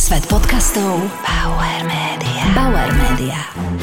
Svet podcastov Bauer Media. Bauer Media.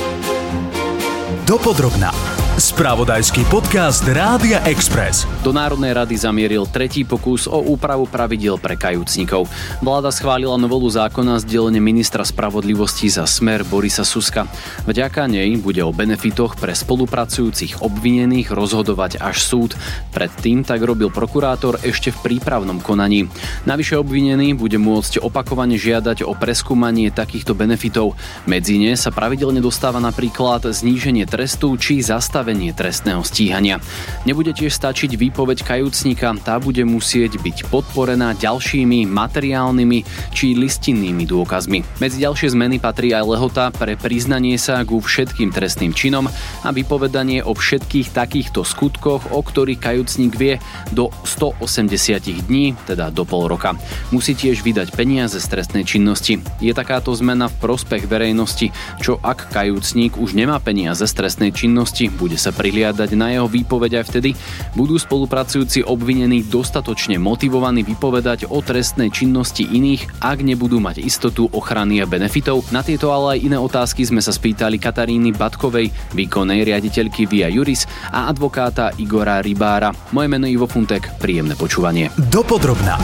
Dopodrobná. Spravodajský podcast Rádia Express. Do Národnej rady zamieril tretí pokus o úpravu pravidiel pre kajúcnikov. Vláda schválila novelu zákona z dielne ministra spravodlivosti za Smer Borisa Suska. Vďaka nej bude o benefitoch pre spolupracujúcich obvinených rozhodovať až súd. Predtým tak robil prokurátor ešte v prípravnom konaní. Navyše obvinený bude môcť opakovane žiadať o preskúmanie takýchto benefitov. Medzi ne sa pravidelne dostáva napríklad zníženie trestu či zastavenie trestného stíhania. Nebude tiež stačiť výpoveď kajúcnika, tá bude musieť byť podporená ďalšími materiálnymi či listinnými dôkazmi. Medzi ďalšie zmeny patrí aj lehota pre priznanie sa ku všetkým trestným činom a vypovedanie o všetkých takýchto skutkoch, o ktorých kajúcnik vie, do 180 dní, teda do pol roka. Musí tiež vydať peniaze z trestnej činnosti. Je takáto zmena v prospech verejnosti, čo ak kajúcnik už nemá peniaze z trestnej činnosti, bude sa prihliadať na jeho výpoveď aj vtedy, budú spolupracujúci obvinení dostatočne motivovaní vypovedať o trestnej činnosti iných, ak nebudú mať istotu ochrany a benefitov. Na tieto ale aj iné otázky sme sa spýtali Kataríny Batkovej, výkonnej riaditeľky Via Juris a advokáta Igora Rybára. Moje meno je Ivo Funtek, príjemné počúvanie. Dopodrobná.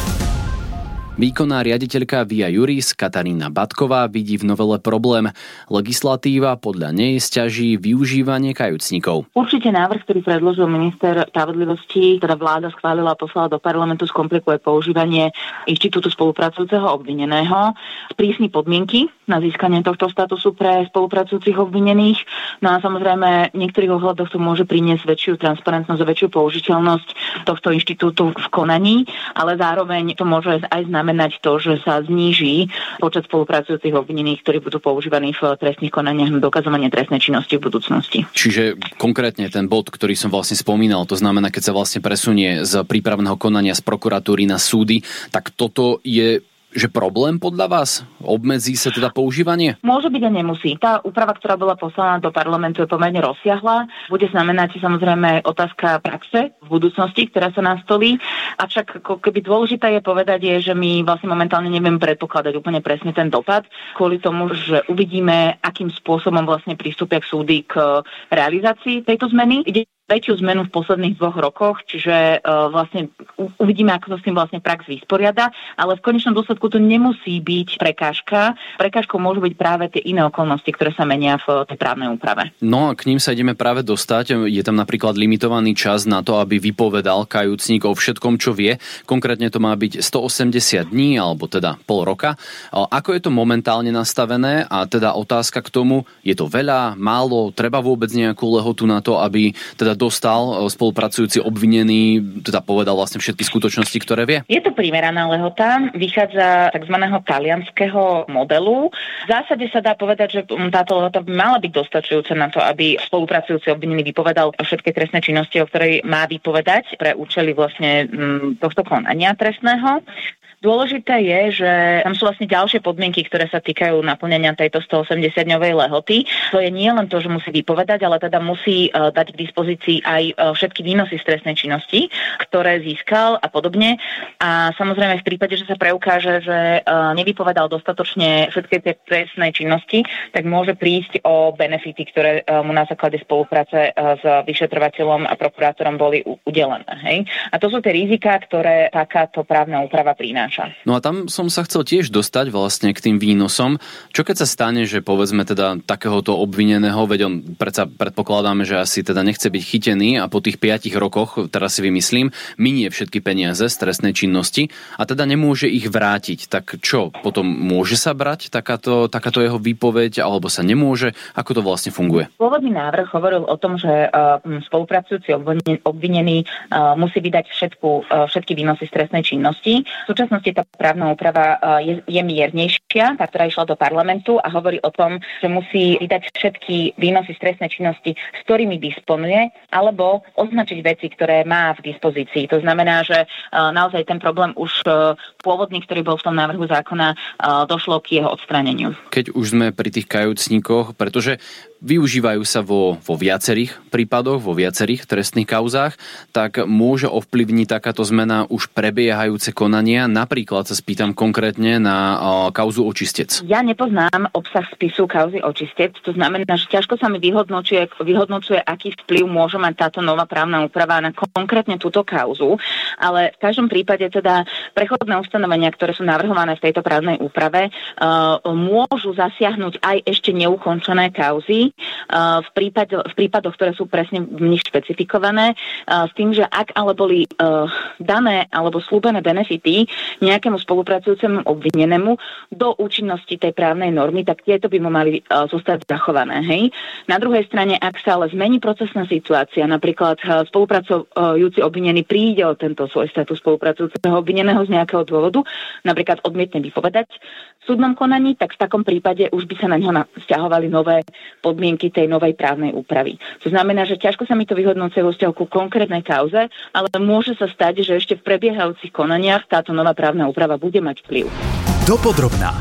Výkonná riaditeľka Via Juris Katarína Batková vidí v novele problém. Legislatíva podľa nej sťaží využívanie kajúcnikov. Určite návrh, ktorý predložil minister spravodlivosti, teda vláda schválila a poslala do parlamentu, skomplikuje používanie inštitútu spolupracujúceho obvineného, sprísni podmienky na získanie tohto statusu pre spolupracujúcich obvinených. No a samozrejme v niektorých ohľadoch to môže priniesť väčšiu transparentnosť a väčšiu použiteľnosť tohto inštitútu v konaní, ale zároveň to môže aj znamenať to, že sa zníži počet spolupracujúcich obvinených, ktorí budú používaní v trestných konaniach na dokazovanie trestnej činnosti v budúcnosti. Čiže konkrétne ten bod, ktorý som vlastne spomínal, to znamená, keď sa vlastne presunie z prípravného konania z prokuratúry na súdy, tak toto je problém podľa vás? Obmedzí sa teda používanie? Môže byť a nemusí. Tá úprava, ktorá bola poslaná do parlamentu, je pomerne rozsiahla. Bude znamenať samozrejme otázka praxe v budúcnosti, ktorá sa nastolí. Avšak ako keby dôležité je povedať, že my vlastne momentálne nevieme predpokladať úplne presne ten dopad, kvôli tomu, že uvidíme, akým spôsobom vlastne pristúpia k súdy k realizácii tejto zmeny. Ide väčšiu zmenu v posledných 2 rokoch, čiže vlastne uvidíme, ako sa s tým vlastne prax vysporiada, ale v konečnom dôsledku to nemusí byť prekážka. Prekážkou môžu byť práve tie iné okolnosti, ktoré sa menia v tej právnej úprave. No a k ním sa ideme práve dostať. Je tam napríklad limitovaný čas na to, aby vypovedal kajúcnik o všetkom, čo vie. Konkrétne to má byť 180 dní, alebo teda pol roka. Ako je to momentálne nastavené? A teda otázka k tomu, je to veľa, málo, treba vôbec nejakú lehotu na to, aby teda dostal spolupracujúci obvinený, teda povedal vlastne všetky skutočnosti, ktoré vie? Je to primeraná lehota, vychádza tzv. Talianskeho modelu. V zásade sa dá povedať, že táto lehota by mala byť dostačujúca na to, aby spolupracujúci obvinený vypovedal o všetkej trestnej činnosti, o ktorej má vypovedať pre účely vlastne tohto konania trestného. Dôležité je, že tam sú vlastne ďalšie podmienky, ktoré sa týkajú naplňania tejto 180-dňovej lehoty. To je nie len to, že musí vypovedať, ale teda musí dať k dispozícii aj všetky výnosy z trestnej činnosti, ktoré získal a podobne. A samozrejme v prípade, že sa preukáže, že nevypovedal dostatočne všetkej tej trestnej činnosti, tak môže prísť o benefity, ktoré mu na základe spolupráce s vyšetrovateľom a prokurátorom boli udelené. Hej? A to sú tie riziká, ktoré takáto právna úprava prináša. No a tam som sa chcel tiež dostať vlastne k tým výnosom. Čo keď sa stane, že povedzme teda takéhoto obvineného, veď on predpokladáme, že asi teda nechce byť chytený a po tých 5 rokoch, teraz si vymyslím, minie všetky peniaze z trestnej činnosti a teda nemôže ich vrátiť. Tak čo, potom môže sa brať takáto jeho výpoveď alebo sa nemôže? Ako to vlastne funguje? Pôvodný návrh hovoril o tom, že spolupracujúci obvinený musí vydať všetky výnosy z trestnej činnosti. V súčasnosti tá právna úprava je miernejšia, tá, ktorá išla do parlamentu a hovorí o tom, že musí vydať všetky výnosy z trestnej činnosti, s ktorými disponuje, alebo označiť veci, ktoré má v dispozícii. To znamená, že naozaj ten problém už pôvodný, ktorý bol v tom návrhu zákona, došlo k jeho odstráneniu. Keď už sme pri tých kajúcnikoch, pretože využívajú sa vo viacerých prípadoch, vo viacerých trestných kauzách, tak môže ovplyvniť takáto zmena už prebiehajúce konania. Napríklad sa spýtam konkrétne na kauzu Očistec. Ja nepoznám obsah spisu kauzy Očistec, to znamená, že ťažko sa mi vyhodnocuje, aký vplyv môže mať táto nová právna úprava na konkrétne túto kauzu, ale v každom prípade teda prechodné ustanovenia, ktoré sú navrhované v tejto právnej úprave, môžu zasiahnuť aj ešte neukončené kauzy v prípadoch, ktoré sú presne v nich špecifikované, s tým, že ak ale boli dané alebo slúbené benefity nejakému spolupracujúcemu obvinenému do účinnosti tej právnej normy, tak tieto by mu mali zostať zachované. Hej? Na druhej strane, ak sa ale zmení procesná situácia, napríklad spolupracujúci obvinený príde o tento svoj status spolupracujúceho obvineného z nejakého dôvodu, napríklad odmietne vypovedať v súdnom konaní, tak v takom prípade už by sa na ňo vzťahovali nové podmienky tej novej právnej úpravy. To znamená, že ťažko sa mi to vyhodnocuje vo vzťahu ku konkrétnej kauze, ale môže sa stať, že ešte v prebiehajúcich konaniach táto nová právna úprava bude mať vplyv. Dopodrobná.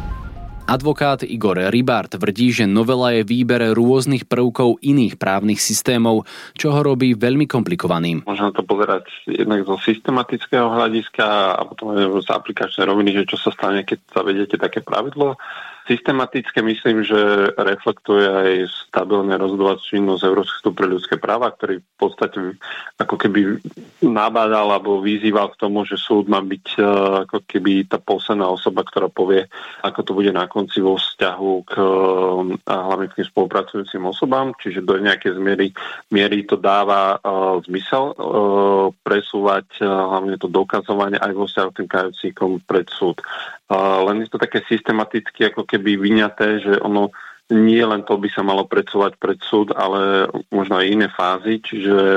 Advokát Igor Rybár tvrdí, že novela je výber rôznych prvkov iných právnych systémov, čo ho robí veľmi komplikovaným. Možno to pozerať jednak zo systematického hľadiska a potom aj z aplikačnej roviny, že čo sa stane, keď zavedete také pravidlo. Systematické myslím, že reflektuje aj stabilné rozhodovaciu činnosť Európskeho súdu pre ľudské práva, ktorý v podstate ako keby nabádal alebo vyzýval k tomu, že súd má byť ako keby tá posledná osoba, ktorá povie, ako to bude na konci vo vzťahu k hlavne k tým spolupracujúcim osobám, čiže do nejakej miery to dáva zmysel presúvať hlavne to dokazovanie aj vo vzťahu k tým kajúcnikom pred súd. Len je to také systematicky ako keby vyňaté, že ono nie len to by sa malo predsúvať pred súd, ale možno aj iné fázy, čiže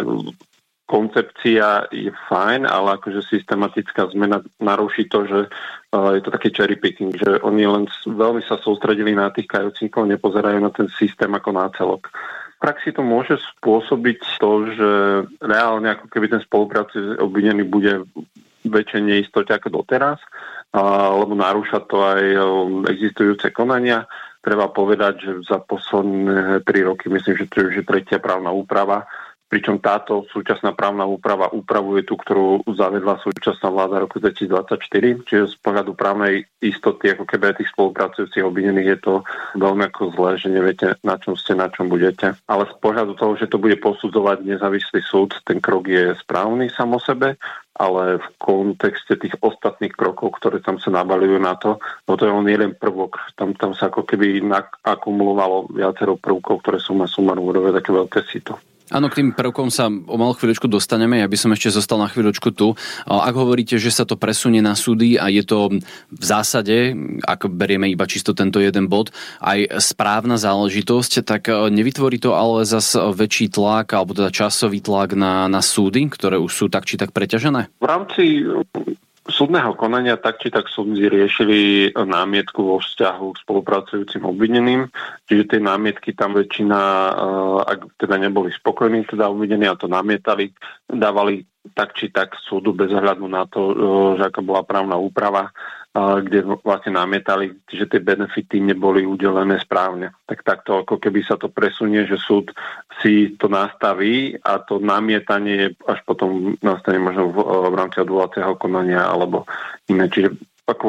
koncepcia je fajn, ale akože systematická zmena naruší to, že je to taký cherry picking, že oni len veľmi sa sústredili na tých kajúcnikov, nepozerajú na ten systém ako na celok. V praxi to môže spôsobiť to, že reálne ako keby ten spolupracujúci obvinený bude väčšej neistote ako doteraz, lebo narúša to aj existujúce konania. Treba povedať, že za posledné 3 roky, myslím, že to je už tretia právna úprava, pričom táto súčasná právna úprava upravuje tú, ktorú zavedla súčasná vláda roku 2024, čiže z pohľadu právnej istoty, ako keby aj tých spolupracujúcich obvinených je to veľmi ako zlé, že neviete, na čom budete. Ale z pohľadu toho, že to bude posudzovať nezávislý súd, ten krok je správny sám o sebe, ale v kontexte tých ostatných krokov, ktoré tam sa nabalujú na to, no to je len jeden prvok. Tam sa ako keby akumulovalo viacero prvkov, ktoré sú na sumaru urobili také veľké sito. Áno, k tým prvkom sa o malú chvíľočku dostaneme. Ja by som ešte zostal na chvíľočku tu. Ak hovoríte, že sa to presunie na súdy a je to v zásade, ak berieme iba čisto tento jeden bod, aj správna záležitosť, tak nevytvorí to ale zas väčší tlak, alebo teda časový tlak na súdy, ktoré už sú tak či tak preťažené? V rámci súdneho konania tak či tak súdni riešili námietku vo vzťahu k spolupracujúcim obvineným, čiže tie námietky tam väčšina, ak teda neboli spokojní, teda obvinení a to namietali, dávali tak či tak súdu bez ohľadu na to, že aká bola právna úprava, kde vlastne namietali, že tie benefity neboli udelené správne. Tak takto ako keby sa to presunie, že súd si to nastaví a to namietanie až potom nastane možno v rámci odvolacieho konania alebo iné. Čiže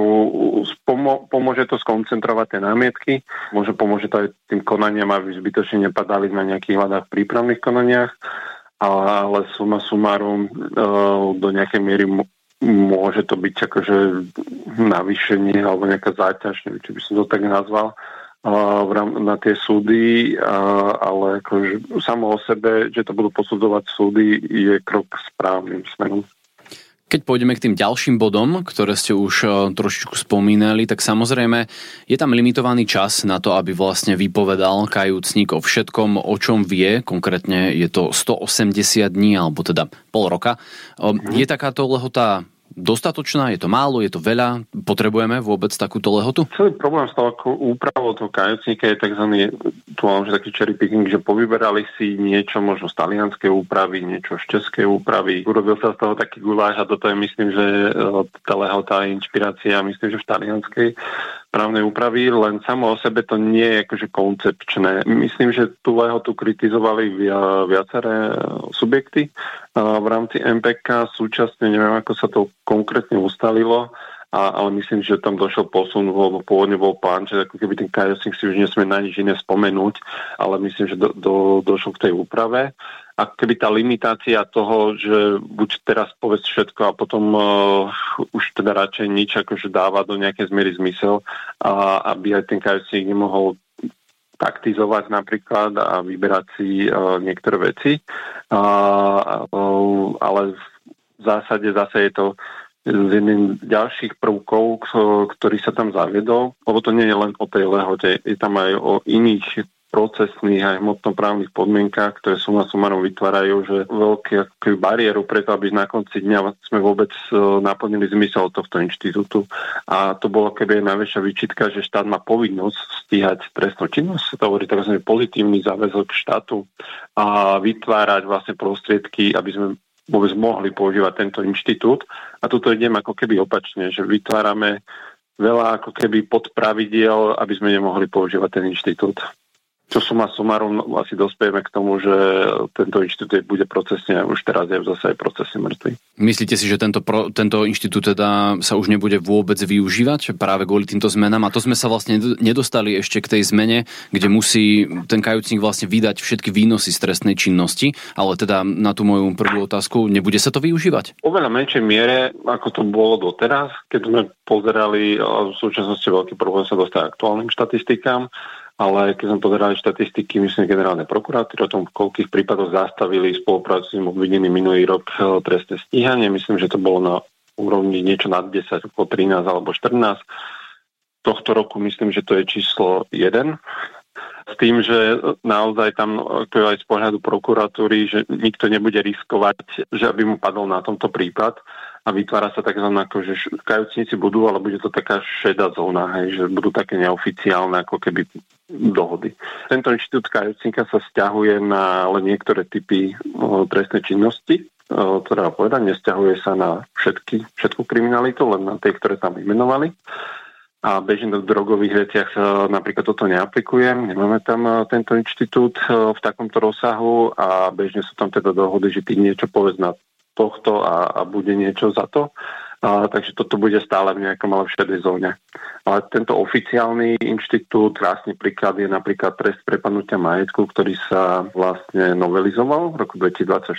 pomôže to skoncentrovať tie námietky, pomôže to aj tým konaniam, aby zbytočne nepadali na nejakých hľadách prípravných konaniach, ale suma sumárum do nejakej miery môže to byť akože navýšenie alebo nejaká záťaž, neviem, či by som to tak nazval, na tie súdy, ale akože samo o sebe, že to budú posudzovať súdy, je krok správnym smerom. Keď pôjdeme k tým ďalším bodom, ktoré ste už trošičku spomínali, tak samozrejme je tam limitovaný čas na to, aby vlastne vypovedal kajúcnik o všetkom, o čom vie. Konkrétne je to 180 dní, alebo teda pol roka. Je takáto lehota dostatočná? Je to málo? Je to veľa? Potrebujeme vôbec takúto lehotu? Celý problém s tou úpravou toho kajúcnika je takzvaný, tu mám že taký cherry picking, že povyberali si niečo možno z talianskej úpravy, niečo z českej úpravy. Urobil sa z toho taký guláš a toto je, myslím, že tá lehota inšpirácia, myslím, že v talianskej právnej úpravy, len samo o sebe to nie je akože koncepčné. Myslím, že tú lehotu kritizovali viaceré subjekty v rámci MPK. Súčasne neviem, ako sa to konkrétne ustalilo, ale myslím, že tam došiel posun, pôvodne bol plán, že ako keby ten kajosník si už nesmie na nič iné spomenúť, ale myslím, že došlo k tej úprave. A keby tá limitácia toho, že buď teraz povedz všetko a potom už teda radšej nič, akože dáva do nejakej zmiery zmysel, aby aj ten kajosník nemohol taktizovať napríklad a vyberať si niektoré veci. Ale v zásade zase je to z jedným ďalších prvkov, ktorý sa tam zaviedol, lebo to nie je len o tej lehote, je tam aj o iných procesných a hmotnoprávnych podmienkách, ktoré suma sumarom vytvárajú, že veľkú bariéru preto, aby na konci dňa sme vôbec naplnili zmysel tohto inštitútu. A to bolo keby najväčšia výčitka, že štát má povinnosť stíhať trestnú činnosť. To hovorí tzv. Pozitívny záväzok štátu a vytvárať vlastne prostriedky, aby sme vôbec mohli používať tento inštitút. A tuto idem ako keby opačne, že vytvárame veľa ako keby podpravidiel, aby sme nemohli používať ten inštitút. Čo suma sumarum asi dospejeme k tomu, že tento inštitút bude procesne, už teraz je zase aj procesne mŕtvy. Myslíte si, že tento inštitút teda sa už nebude vôbec využívať práve kvôli týmto zmenám? A to sme sa vlastne nedostali ešte k tej zmene, kde musí ten kajúcnik vlastne vydať všetky výnosy z trestnej činnosti, ale teda na tú moju prvú otázku, nebude sa to využívať? Oveľa menšej miere, ako to bolo doteraz, keď sme pozerali, v súčasnosti veľký problém sa dostať aktuálnym štatistikám, ale keď sme pozerali štatistiky, myslím, generálne prokurátory o tom, v koľkých prípadoch zastavili spoluprácu s obvineným minulý rok trestné stíhanie. Myslím, že to bolo na úrovni niečo nad 10, okolo 13 alebo 14. Tohto roku myslím, že to je číslo 1. S tým, že naozaj tam aj z pohľadu prokuratúry, že nikto nebude riskovať, že aby mu padol na tomto prípad a vytvára sa takzvané, že kajúcnici budú, ale bude to taká šedá zóna, hej, že budú také neoficiálne ako keby dohody. Tento inštitút kajúcnika sa vzťahuje na len niektoré typy trestnej činnosti, ktorá povedať, nesťahuje sa na všetku kriminalitu, len na tie, ktoré tam vymenovali. A bežne v drogových veciach sa napríklad toto neaplikuje. Nemáme tam tento inštitút v takomto rozsahu a bežne sú tam teda dohody, že ty niečo povedz na tohto a bude niečo za to. Takže toto bude stále v nejakom ale v šedej zóne. Ale tento oficiálny inštitút, krásny príklad je napríklad trest prepadnutia majetku, ktorý sa vlastne novelizoval v roku 2024.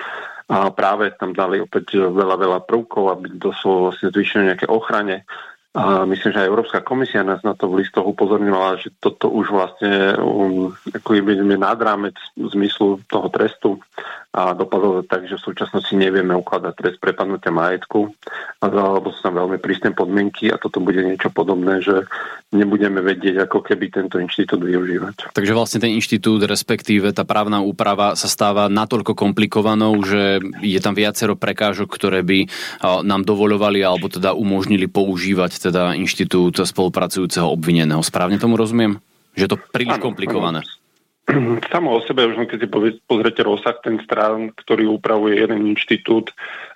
A práve tam dali opäť veľa prvkov, aby došlo vlastne zvýšenie nejaké ochrane. A myslím, že aj Európska komisia nás na to v listoch upozorňovala, že toto už vlastne ako je nad rámec zmyslu toho trestu a dopadlo tak, že v súčasnosti nevieme ukladať trest prepadnutia majetku, alebo sú tam veľmi prísne podmienky a toto bude niečo podobné, že nebudeme vedieť, ako keby tento inštitút využívať. Takže vlastne ten inštitút, respektíve tá právna úprava sa stáva natoľko komplikovanou, že je tam viacero prekážok, ktoré by nám dovoľovali alebo teda umožnili používať teda inštitút spolupracujúceho obvineného. Správne tomu rozumiem? Že je to príliš komplikované. Samo o sebe, už keď si pozrite rozsah ten strán, ktorý upravuje jeden inštitút,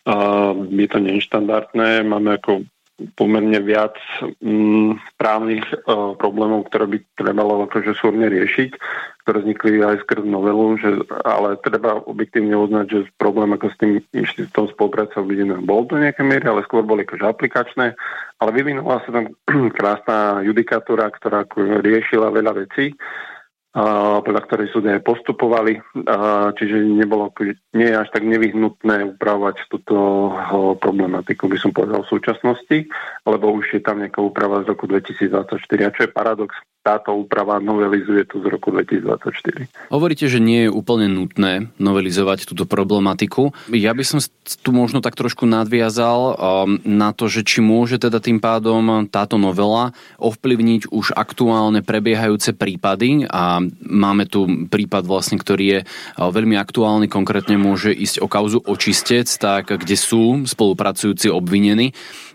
je to neštandardné, máme ako pomerne viac právnych problémov, ktoré by trebalo akože súrne riešiť, ktoré vznikli aj skrz novelu, ale treba objektívne uznať, že problém ako s tým inštitútom spolupráce obvineného bol do nejakej miery, ale skôr boli akože aplikačné, ale vyvinula sa tam krásna judikatúra, ktorá riešila veľa vecí, podľa ktorej súdy postupovali, čiže nie je až tak nevyhnutné upravovať túto problematiku, by som povedal, v súčasnosti, lebo už je tam nejaká úprava z roku 2024. A čo je paradox, táto úprava novelizuje tu z roku 2024. Hovoríte, že nie je úplne nutné novelizovať túto problematiku. Ja by som tu možno tak trošku nadviazal na to, že či môže teda tým pádom táto novela ovplyvniť už aktuálne prebiehajúce prípady a máme tu prípad vlastne, ktorý je veľmi aktuálny, konkrétne môže ísť o kauzu Očistec, tak kde sú spolupracujúci obvinení.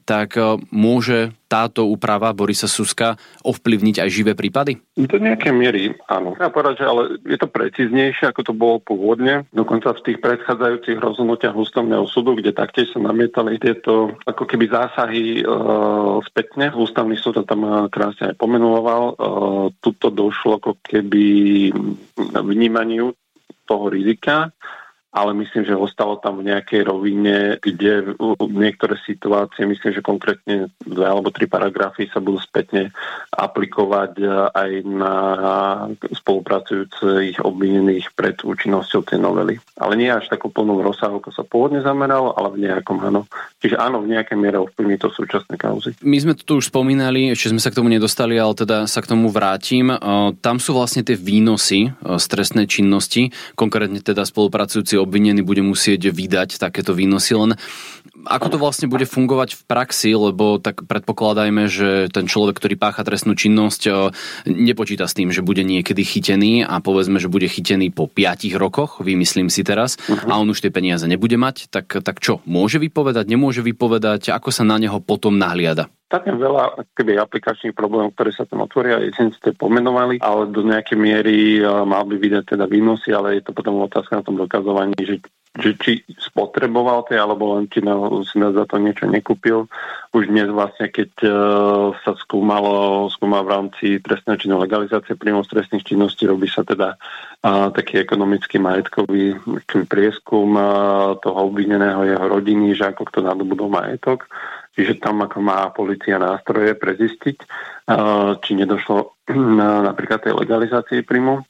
tak môže táto úprava Borisa Suska ovplyvniť aj živé prípady? Do nejakej miery áno. Ja povedať, že ale je to precíznejšie, ako to bolo pôvodne. Dokonca v tých predchádzajúcich rozhodnutiach ústavného súdu, kde taktiež sa namietali tieto ako keby zásahy spätne. Ústavný súd to tam krásne aj pomenoval. Tuto došlo ako keby vnímaniu toho rizika, ale myslím, že ostalo tam v nejakej rovine, kde niektoré situácie, myslím, že konkrétne 2 alebo 3 paragrafy sa budú spätne aplikovať aj na spolupracujúcich obvinených pred účinnosťou tej novely. Ale nie až takú plnú rozsahu, ako sa pôvodne zameralo, ale v nejakom áno. Čiže áno, v nejakej miere ovplyvní to súčasné kauzy. My sme to tu už spomínali, ešte sme sa k tomu nedostali, ale teda sa k tomu vrátim. Tam sú vlastne tie výnosy z trestnej činnosti, konkrétne teda spolupracujúci obvinený bude musieť vydať takéto výnosy, len ako to vlastne bude fungovať v praxi, lebo tak predpokladajme, že ten človek, ktorý pácha trestnú činnosť, nepočíta s tým, že bude niekedy chytený a povedzme, že bude chytený po 5 rokoch, vymyslím si teraz, a on už tie peniaze nebude mať, tak čo? Môže vypovedať, nemôže vypovedať? Ako sa na neho potom nahliada? Tak je veľa aplikačných problémov, ktoré sa tam otvoria, jeden ste pomenovali, ale do nejakej miery mal by vydať teda výnosy, ale je to potom otázka na tom dokazovaní, že či spotreboval tie, alebo len či za to niečo nekúpil. Už dnes vlastne, keď sa skúma v rámci trestnej činnosti legalizácie príjmov z trestných činností, robí sa teda taký ekonomický majetkový prieskum toho obvineného, jeho rodiny, že ako kto nadobudol majetok. Čiže tam ako má polícia nástroje prezistiť, či nedošlo napríklad tej legalizácii príjmu.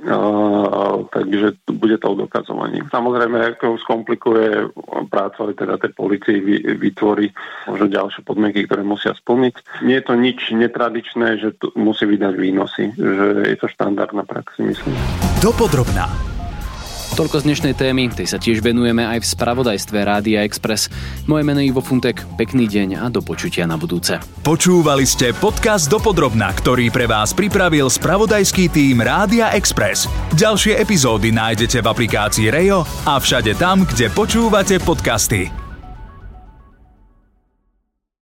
Takže bude to dokazovanie. Samozrejme, ako skomplikuje prácu, ale teda tej polícii vytvorí možno ďalšie podmienky, ktoré musia splniť. Nie je to nič netradičné, že musí vydať výnosy. Že je to štandardná prax, myslím. Dopodrobná. Toľko z dnešnej témy, tej sa tiež venujeme aj v spravodajstve Rádia Express. Moje meno je Ivo Funtek, pekný deň a do počutia na budúce. Počúvali ste podcast Dopodrobná, ktorý pre vás pripravil spravodajský tím Rádia Express. Ďalšie epizódy nájdete v aplikácii Rejo a všade tam, kde počúvate podcasty.